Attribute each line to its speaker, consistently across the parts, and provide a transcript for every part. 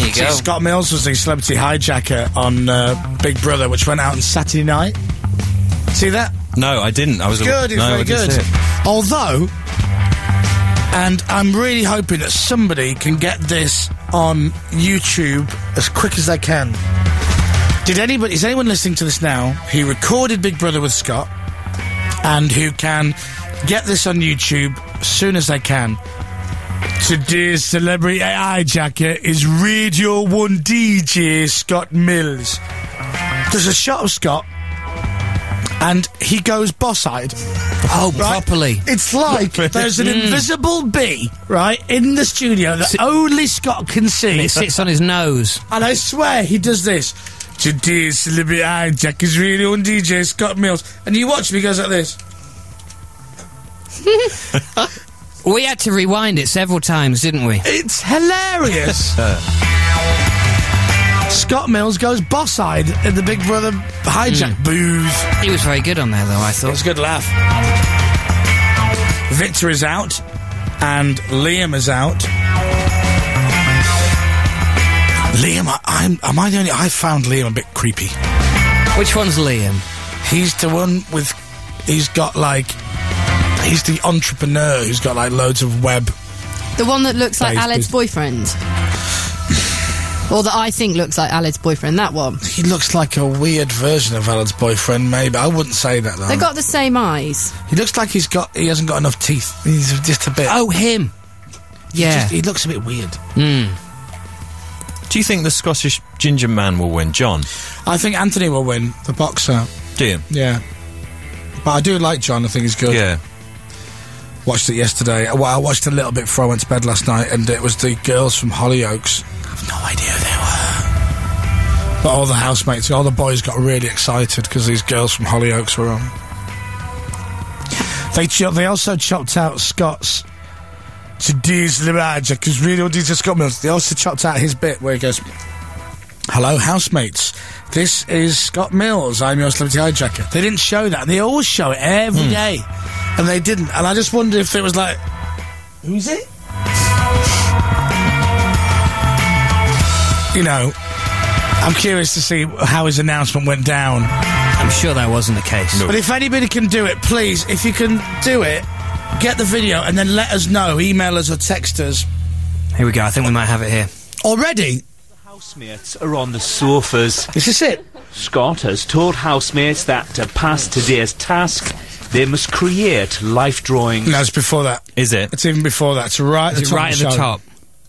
Speaker 1: There you go.
Speaker 2: Scott Mills was the celebrity hijacker on Big Brother, which went out on Saturday night. See that?
Speaker 3: No, I didn't. I was
Speaker 2: Good, it's very good. Although, and I'm really hoping that somebody can get this on YouTube as quick as they can. Is anyone listening to this now who recorded Big Brother with Scott and who can get this on YouTube as soon as they can? Today's celebrity hijacker is Radio 1 DJ Scott Mills. There's a shot of Scott and he goes boss-eyed.
Speaker 1: Oh, right? Properly.
Speaker 2: It's like there's an invisible bee, right, in the studio that only Scott can see.
Speaker 1: And it sits on his nose.
Speaker 2: And I swear he does this. Today's celebrity hijacker is Radio 1 DJ Scott Mills. And you watch him, he goes like this.
Speaker 1: We had to rewind it several times, didn't we?
Speaker 2: It's hilarious. Scott Mills goes boss-eyed at the Big Brother hijack booth.
Speaker 1: He was very good on there, though, I thought.
Speaker 2: It was a good laugh. Victor is out, and Liam is out. Liam, am I the only... I found Liam a bit creepy.
Speaker 1: Which one's Liam?
Speaker 2: He's the one with... He's got, like... He's the entrepreneur who's got, like, loads of web...
Speaker 4: The one that looks like Aled's boyfriend? Or that I think looks like Aled's boyfriend, that one.
Speaker 2: He looks like a weird version of Aled's boyfriend, maybe. I wouldn't say that, though.
Speaker 4: They've got the same eyes.
Speaker 2: He looks like he hasn't got enough teeth. He's just a bit...
Speaker 1: Oh, him! Yeah.
Speaker 2: He looks a bit weird.
Speaker 3: Do you think the Scottish ginger man will win, John?
Speaker 2: I think Anthony will win, the boxer.
Speaker 3: Do you?
Speaker 2: Yeah. But I do like John, I think he's good.
Speaker 3: Yeah.
Speaker 2: Watched it yesterday. Well, I watched a little bit before I went to bed last night, and it was the girls from Hollyoaks. I have no idea who they were. But all the housemates, all the boys got really excited because these girls from Hollyoaks were on. They also chopped out Scott's Today's Liraja, because Radio DJ Scott Mills. They also chopped out his bit where he goes, "Hello, housemates. This is Scott Mills. I'm your celebrity hijacker." They didn't show that. They always show it every day. And they didn't. And I just wondered if it was like, who's it? You know, I'm curious to see how his announcement went down.
Speaker 1: I'm sure that wasn't the case.
Speaker 2: No. But if anybody can do it, please, if you can do it, get the video and then let us know. Email us or text us.
Speaker 1: Here we go. I think we might have it here.
Speaker 2: Already?
Speaker 5: The housemates are on the sofas.
Speaker 2: This is it.
Speaker 5: Scott has told housemates that to pass today's task, they must create life drawings.
Speaker 2: No, it's before that.
Speaker 3: Is it?
Speaker 2: It's even before that. It's right at the top.
Speaker 1: Right at the top.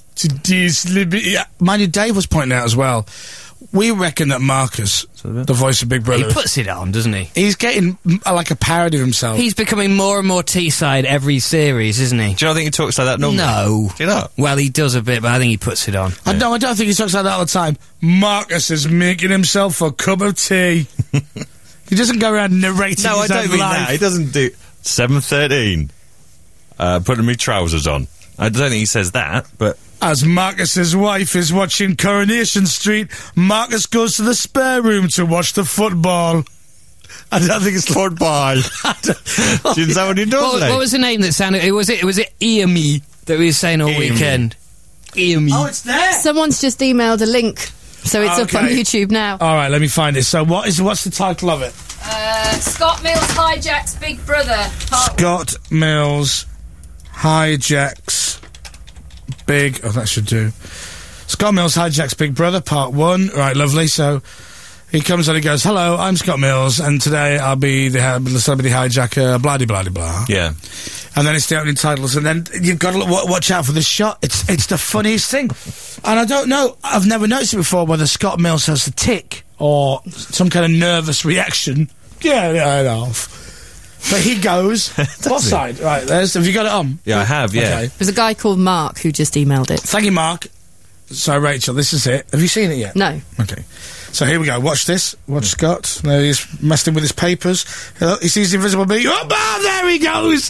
Speaker 2: Yeah. Mind you, Dave was pointing out as well. We reckon that Marcus, the voice of Big Brother...
Speaker 1: He puts it on, doesn't he?
Speaker 2: He's getting like a parody of himself.
Speaker 1: He's becoming more and more Teesside every series, isn't he?
Speaker 3: Do you not think he talks like that normally?
Speaker 1: No.
Speaker 3: Do you not?
Speaker 1: Well, he does a bit, but I think he puts it on.
Speaker 2: I don't think he talks like that all the time. Marcus is making himself a cup of tea. He doesn't go around narrating
Speaker 3: No, I
Speaker 2: his
Speaker 3: don't
Speaker 2: own
Speaker 3: mean
Speaker 2: life.
Speaker 3: that. He doesn't do 7:13. Putting me trousers on. I don't think he says that, but...
Speaker 2: As Marcus's wife is watching Coronation Street, Marcus goes to the spare room to watch the football. I don't think it's football.
Speaker 3: Is that what he does?
Speaker 1: What was the name that sounded... Was it EME that we were saying all weekend? EME.
Speaker 2: Oh, it's there!
Speaker 4: Someone's just emailed a link, so it's up on YouTube now.
Speaker 2: All right, let me find it. So what's the title of it?
Speaker 4: Scott Mills hijacks Big Brother.
Speaker 2: Scott Mills hijacks Big... Oh, that should do. Scott Mills hijacks Big Brother, part 1. Right, lovely. So he comes on and goes, "Hello, I'm Scott Mills, and today I'll be the celebrity hijacker, blah-de-blah-de-blah."
Speaker 3: Yeah.
Speaker 2: And then it's the opening titles, and then you've got to watch out for this shot. It's the funniest thing. And I don't know, I've never noticed it before, whether Scott Mills has a tick or some kind of nervous reaction. Get it off. But he goes, what side? Right, have you got it on?
Speaker 3: Yeah, I have, yeah.
Speaker 2: Okay.
Speaker 4: There's a guy called Mark who just emailed it.
Speaker 2: Thank you, Mark. So, Rachel, this is it. Have you seen it yet?
Speaker 4: No.
Speaker 2: Okay. So here we go. Watch this. Watch Scott. Now he's messing with his papers. Hello, he sees the invisible bee. Oh, there he goes!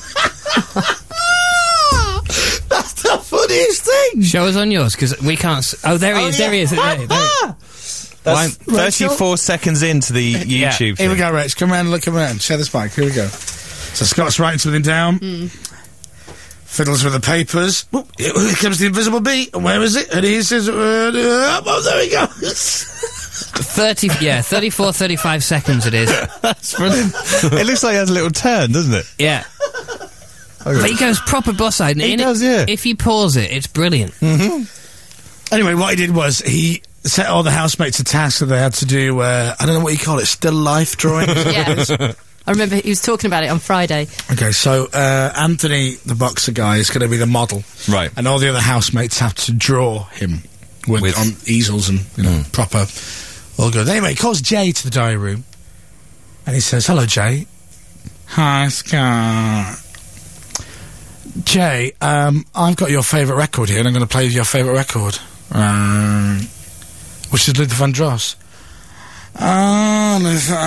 Speaker 2: That's the funniest thing!
Speaker 1: Show us on yours, because we can't... Oh, there he is, there he is.
Speaker 3: That's 34 seconds into the YouTube
Speaker 2: Here we go, Rach. Come around, look around. Share this mic. Here we go. So Scott's writing something down. fiddles with the papers. Oh, here comes the invisible bee. And where is it? And he says, oh, there he goes.
Speaker 1: 34, 35 seconds it is.
Speaker 3: That's brilliant. It looks like he has a little turn, doesn't it?
Speaker 1: Yeah. But he goes proper boss-eyed.
Speaker 3: He does, yeah.
Speaker 1: If you pause it, it's brilliant.
Speaker 2: Mm-hmm. Anyway, what he did was he set all the housemates a task that they had to do, I don't know what you call it, still life drawings?
Speaker 4: Yeah. I remember he was talking about it on Friday.
Speaker 2: Okay, so Anthony, the boxer guy, is going to be the model.
Speaker 3: Right.
Speaker 2: And all the other housemates have to draw him with on easels and, proper... all good. Anyway, he calls Jay to the diary room. And he says, hello, Jay. Hi, Scott. Jay, I've got your favourite record here, and I'm going to play your favourite record. Which is Luther Vandross. I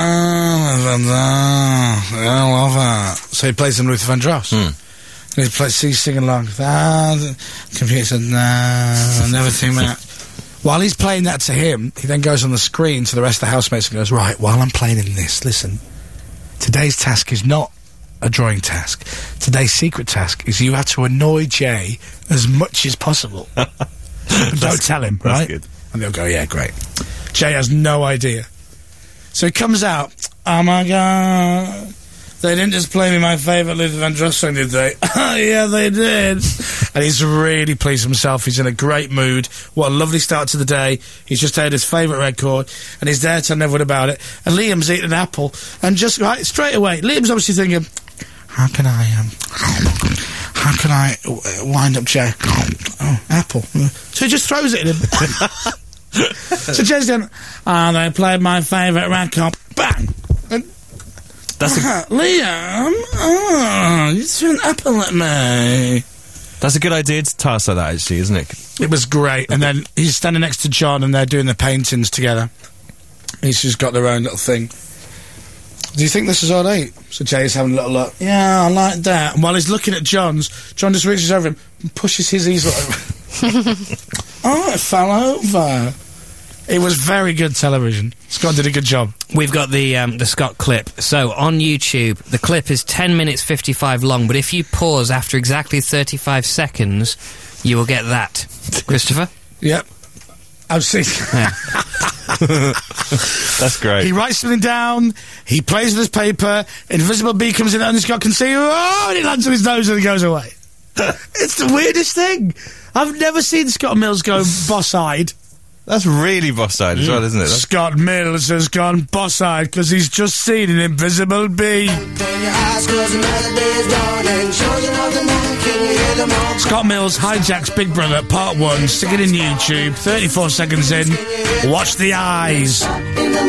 Speaker 2: love that. So he plays them Luther Vandross. And he's singing along. Computer said, never seen that. While he's playing that to him, he then goes on the screen to the rest of the housemates and goes, right, while I'm playing in this, listen, today's task is not a drawing task. Today's secret task is you have to annoy Jay as much as possible. But don't tell him, right? Good. And they'll go, yeah, great. Jay has no idea. So he comes out, oh my God, they didn't just play me my favourite Luther Vandross song, did they? Oh, yeah, they did. And he's really pleased with himself. He's in a great mood. What a lovely start to the day. He's just heard his favourite record, and he's there telling everyone about it. And Liam's eating an apple, and just right straight away, Liam's obviously thinking, how can I wind up Jay? Oh, apple. So he just throws it at him. So Jay's going, they played my favourite record. Bang! And Liam, you threw an apple at me.
Speaker 3: That's a good idea to task like that, actually, isn't it?
Speaker 2: It was great. And then he's standing next to John, and they're doing the paintings together. He's just got their own little thing. Do you think this is all right? So Jay's having a little look. Yeah, I like that. And while he's looking at John's, John just reaches over him and pushes his easel over. Oh, it fell over. It was very good television. Scott did a good job.
Speaker 1: We've got the Scott clip. So, on YouTube, the clip is 10 minutes 55 long, but if you pause after exactly 35 seconds, you will get that. Christopher?
Speaker 2: Yep. I've seen...
Speaker 1: Yeah.
Speaker 3: That's great.
Speaker 2: He writes something down, he plays with his paper, invisible bee comes in and Scott can see, and he lands on his nose and he goes away. It's the weirdest thing. I've never seen Scott Mills go boss-eyed.
Speaker 3: That's really boss-eyed as well, isn't it?
Speaker 2: Scott Mills has gone boss-eyed because he's just seen an invisible bee. Scott Mills hijacks Big Brother Part 1. Stick it in YouTube. 34 seconds in. Watch the eyes.